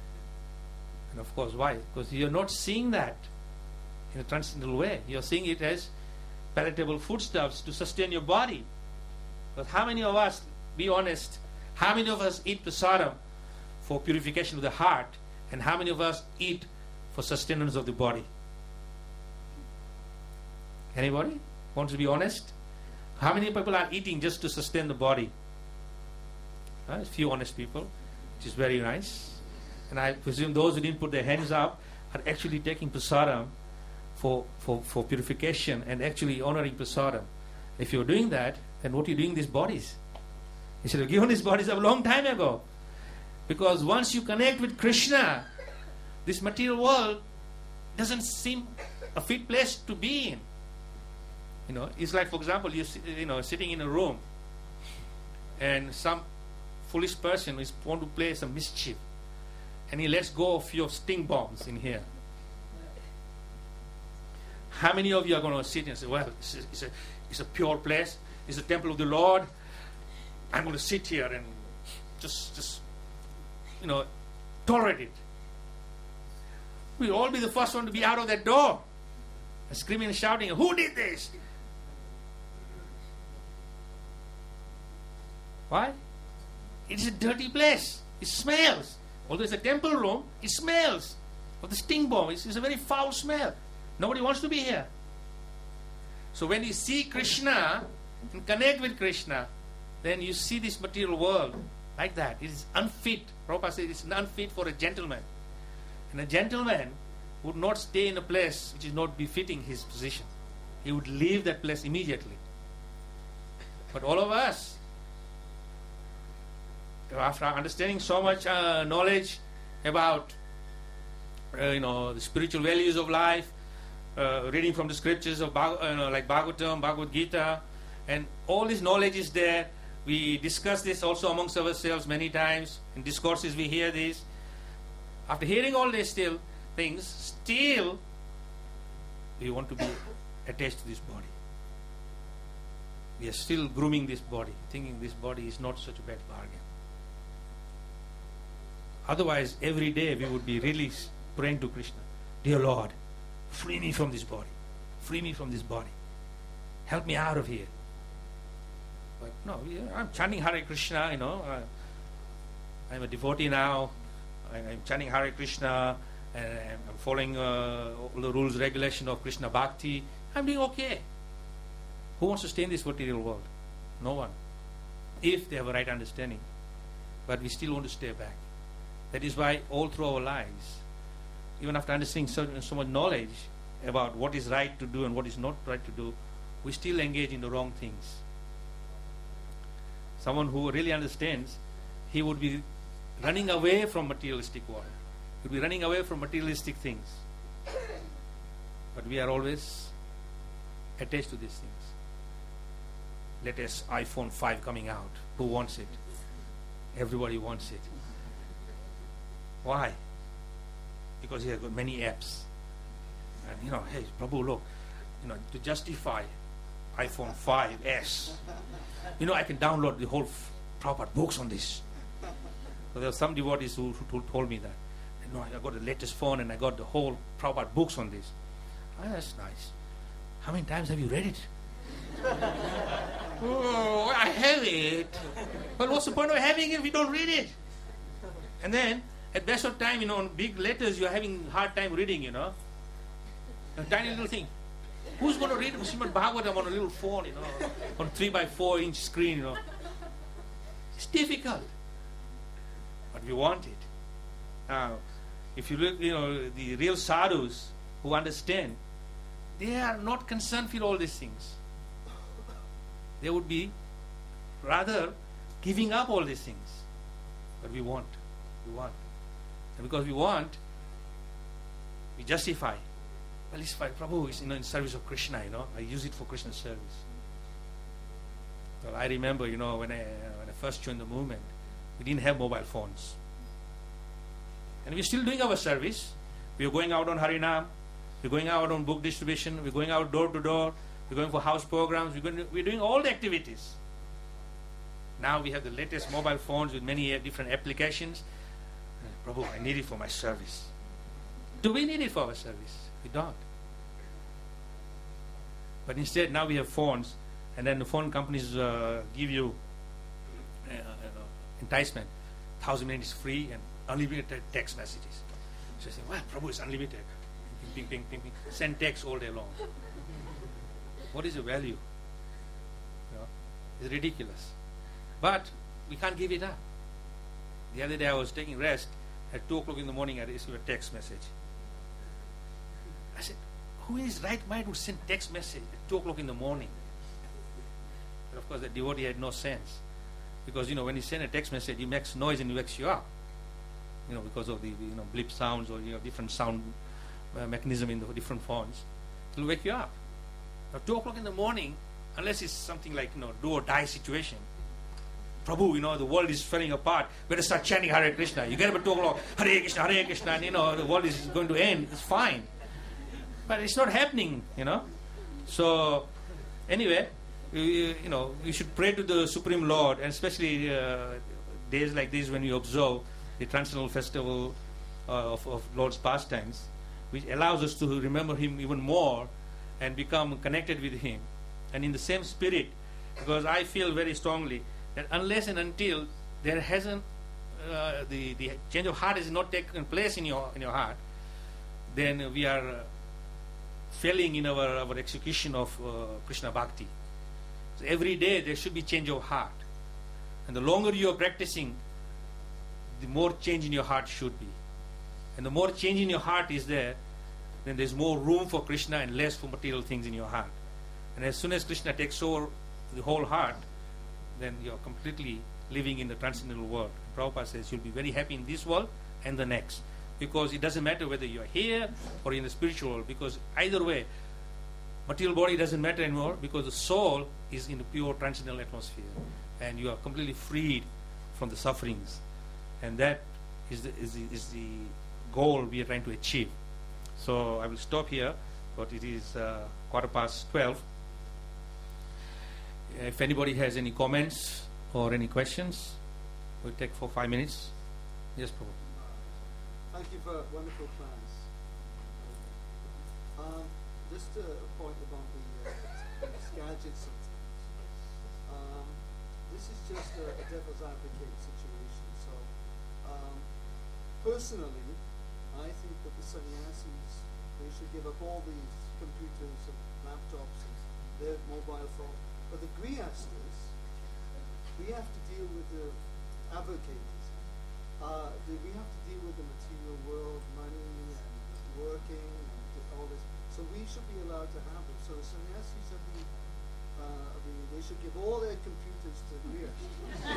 And of course, why? Because you're not seeing that in a transcendental way. You're seeing it as palatable foodstuffs to sustain your body. But how many of us, be honest, how many of us eat prasadam for purification of the heart, and how many of us eat for sustenance of the body? Anybody wants to be honest? How many people are eating just to sustain the body? A few honest people, which is very nice. And I presume those who didn't put their hands up are actually taking prasadam for purification and actually honoring prasadam. If you're doing that, then what are you doing these bodies? You should have given these bodies up a long time ago. Because once you connect with Krishna, this material world doesn't seem a fit place to be in. It's like, for example, you're sitting in a room and some foolish person is want to play some mischief, and he lets go of your sting bombs in here. How many of you are going to sit and say, well, it's a pure place, it's a temple of the Lord, I'm going to sit here and just tolerate it? We'll all be the first one to be out of that door, and screaming and shouting, who did this? Why? It is a dirty place. It smells. Although it's a temple room, it smells of the sting bomb. It's a very foul smell. Nobody wants to be here. So when you see Krishna and connect with Krishna, then you see this material world like that. It is unfit. Prabhupada says it's unfit for a gentleman. And a gentleman would not stay in a place which is not befitting his position. He would leave that place immediately. But all of us, after understanding so much knowledge about the spiritual values of life, reading from the scriptures of like Bhagavatam, Bhagavad Gita, and all this knowledge is there. We discuss this also amongst ourselves many times. In discourses we hear this. After hearing all these things, still we want to be attached to this body. we are still grooming this body, thinking this body is not such a bad bargain. Otherwise, every day we would be really praying to Krishna, dear Lord, free me from this body. Free me from this body. Help me out of here. But no, I'm chanting Hare Krishna, I'm a devotee now. I'm chanting Hare Krishna, and I'm following all the rules, regulation of Krishna Bhakti. I'm doing okay. Who wants to stay in this material world? No one. If they have a right understanding. But we still want to stay back. That is why all through our lives, even after understanding so much knowledge about what is right to do and what is not right to do, we still engage in the wrong things. Someone who really understands, he would be running away from materialistic world. He would be running away from materialistic things. But we are always attached to these things. Latest iPhone 5 coming out. Who wants it? Everybody wants it. Why? Because he has got many apps. And hey, Prabhu, look, to justify iPhone 5S, I can download the whole Prabhupada books on this. So there are some devotees who told me that. I got the latest phone and I got the whole Prabhupada books on this. That's nice. How many times have you read it? Oh, I have it. But what's the point of having it if you don't read it? And then, at best of time, on big letters, you're having hard time reading, A tiny little thing. Who's going to read Srimad Bhagavatam on a little phone, on 3x4 inch screen, It's difficult. But we want it. Now, if you look, the real sadhus who understand, they are not concerned with all these things. They would be rather giving up all these things. But we want. And because we want, we justify. Well, it's fine. Prabhu is in service of Krishna, I use it for Krishna's service. Well, I remember, when I first joined the movement, we didn't have mobile phones. And we're still doing our service. We're going out on Harinam. We're going out on book distribution. We're going out door to door. We're going for house programs. We're doing all the activities. Now we have the latest mobile phones with many different applications. Prabhu, I need it for my service. Do we need it for our service? We don't. But instead, now we have phones, and then the phone companies give you enticement. 1,000 minutes free and unlimited text messages. So I say, well, Prabhu is unlimited. Ping, ping, ping, ping. Send text all day long. What is the value? It's ridiculous. But we can't give it up. The other day I was taking rest. At 2 o'clock in the morning I received a text message. I said, who in his right mind would send text message at 2 o'clock in the morning? But of course the devotee had no sense. Because when you send a text message, it makes noise and it wakes you up. Because of the blip sounds or different sound mechanism in the different phones. It will wake you up. Now 2 o'clock in the morning, unless it's something like do or die situation. Prabhu, the world is falling apart. Better start chanting Hare Krishna. You get up at 2 o'clock, Hare Krishna, and the world is going to end. It's fine. But it's not happening, So, anyway, you should pray to the Supreme Lord, and especially days like this when you observe the Transcendental Festival of Lord's pastimes, which allows us to remember Him even more and become connected with Him. And in the same spirit, because I feel very strongly that unless and until there hasn't the change of heart has not taken place in your heart, then we are failing in our execution of Krishna Bhakti. So every day there should be change of heart, and the longer you are practicing, the more change in your heart should be, and the more change in your heart is there, then there's more room for Krishna and less for material things in your heart. And as soon as Krishna takes over the whole heart, then you're completely living in the transcendental world. And Prabhupada says you'll be very happy in this world and the next. Because it doesn't matter whether you're here or in the spiritual world, because either way, material body doesn't matter anymore, because the soul is in the pure transcendental atmosphere. And you are completely freed from the sufferings. And that is the goal we are trying to achieve. So I will stop here, but it is 12:15. If anybody has any comments or any questions, we'll take for 5 minutes. Yes, Prabhu. Thank you for wonderful plans. Just a point about the gadgets and things. This is just a devil's advocate situation. So, personally, I think that the sannyasis, they should give up all these computers and laptops and their mobile phone. But the grihastas, we have to deal with the advocates. We have to deal with the material world, money and working and all this. So we should be allowed to have them. So the sannyasis they should give all their computers to grihastas.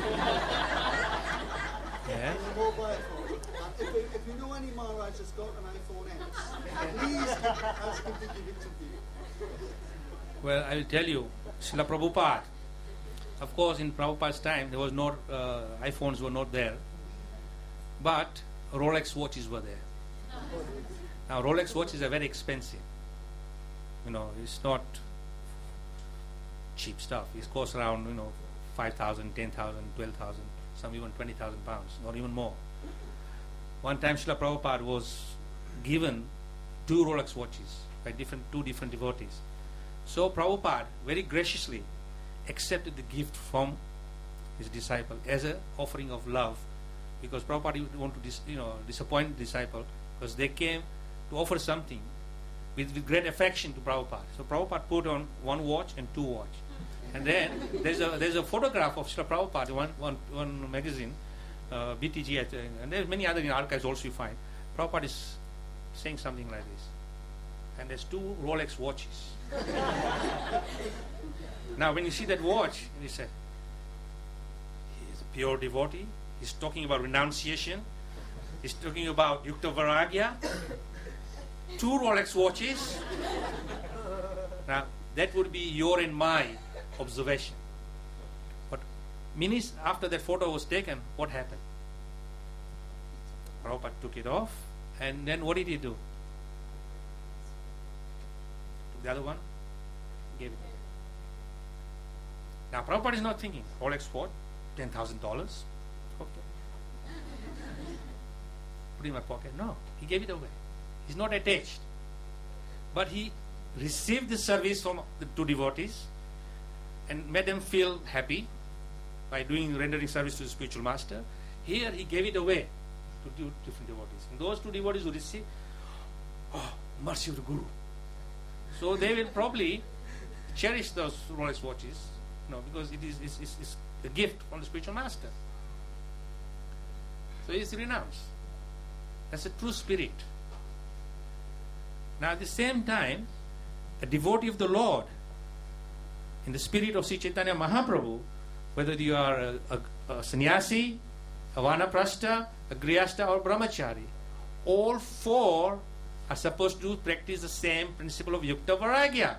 Yeah. And the mobile phone. If you know any Maharaj that's got an iPhone X, please ask him to give it to me. Well, I will tell you, Srila Prabhupada, of course in Prabhupada's time there was not, iPhones were not there, but Rolex watches were there. Now Rolex watches are very expensive. It's not cheap stuff. It costs around, 5,000, 10,000, 12,000, some even 20,000 pounds, or even more. One time Srila Prabhupada was given 2 Rolex watches by two different devotees. So Prabhupada very graciously accepted the gift from his disciple as an offering of love, because Prabhupada didn't want to disappoint the disciple, because they came to offer something with great affection to Prabhupada. So Prabhupada put on 1 watch and 2 watch. And then there's a photograph of Srila Prabhupada in one magazine, BTG, I think, and there's many other in archives also you find. Prabhupada is saying something like this. And there's 2 Rolex watches. Now when you see that watch, you say, he is a pure devotee. He's talking about renunciation. He's talking about Yukta Vairagya. 2 Rolex watches. Now that would be your and my observation. But minutes after that photo was taken, what happened? Prabhupada took it off, and then what did he do? Took the other one, gave it. Now Prabhupada is not thinking, Rolex what? $10,000? Okay. Put it in my pocket. No, he gave it away. He's not attached. But he received the service from the 2 devotees and made them feel happy by rendering service to the spiritual master. Here he gave it away to 2 different devotees. And those 2 devotees who receive, mercy of the Guru. So they will probably cherish those Rolex watches, because it is a gift from the spiritual master. So it's renounced. That's a true spirit. Now at the same time, a devotee of the Lord, in the spirit of Sri Chaitanya Mahaprabhu, whether you are a sannyasi, a vanaprastha, a grihastha or brahmachari, all 4 are supposed to practice the same principle of Yukta Vairagya.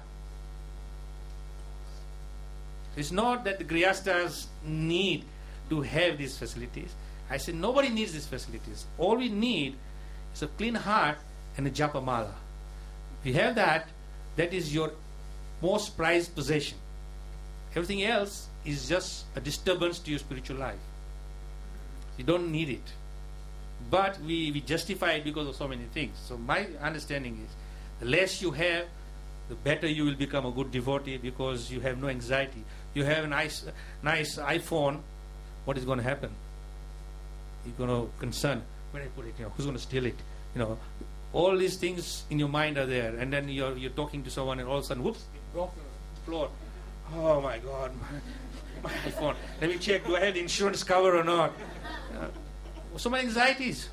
It's not that the grihasthas need to have these facilities. I said nobody needs these facilities. All we need is a clean heart and a japa mala. If you have that, that is your most prized possession. Everything else is just a disturbance to your spiritual life. You don't need it. But we justify it because of so many things. So my understanding is, the less you have, the better you will become a good devotee, because you have no anxiety. You have a nice iPhone, what is going to happen? You're going to concern, where I put it, who's going to steal it? All these things in your mind are there, and then you're talking to someone, and all of a sudden, whoops, it broke on the floor. Oh my God, my iPhone. Let me check, do I have the insurance cover or not? So many anxieties.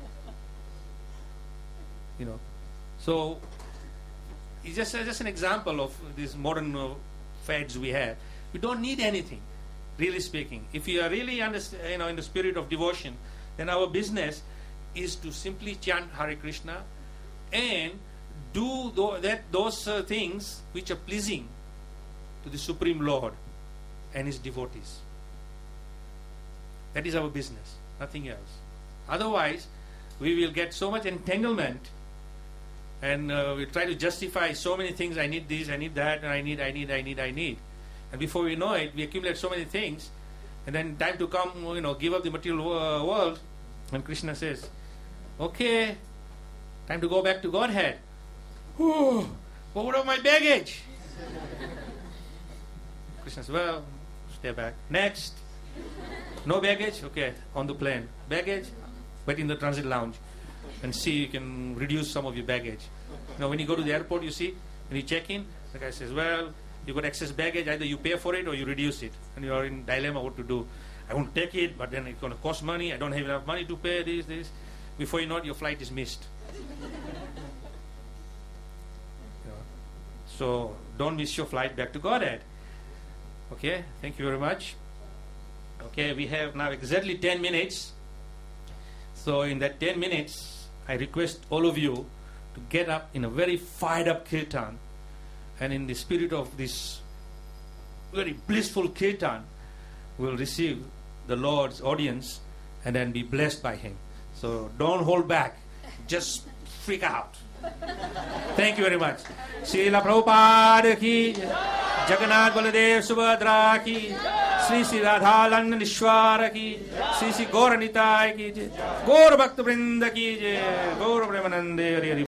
So it's just an example of these modern fads we have. We don't need anything, really speaking. If you are really in the spirit of devotion, then our business is to simply chant Hare Krishna and do those things which are pleasing to the Supreme Lord and His devotees. That is our business, nothing else. Otherwise, we will get so much entanglement, and we'll try to justify so many things. I need this, I need that, and I need. And before we know it, we accumulate so many things, and then time to come, give up the material world, and Krishna says, okay, time to go back to Godhead. But what about my baggage? Krishna says, well, stay back. Next. No baggage? Okay, on the plane. Baggage? But in the transit lounge. And see, you can reduce some of your baggage. When you go to the airport, you see, when you check in, the guy says, well, you got excess baggage, either you pay for it or you reduce it. And you are in dilemma what to do. I want to take it, but then it's going to cost money. I don't have enough money to pay this. Before you know it, your flight is missed. So don't miss your flight back to Godhead. Okay, thank you very much. Okay, we have now exactly 10 minutes. So in that 10 minutes, I request all of you to get up in a very fired up kirtan, and in the spirit of this very blissful kirtan, we'll receive the Lord's audience and then be blessed by Him. So don't hold back. Just freak out. Thank you very much. Srila Prabhupada ki jai, Jagannath Baladev Subhadra ki, Sri Sri Radhalandan Ishwara ki, Sri Sri Gaura Nitai ki jai, Gaura Bhakta Vrinda ki jai, Gaura Premanande Hari Hari.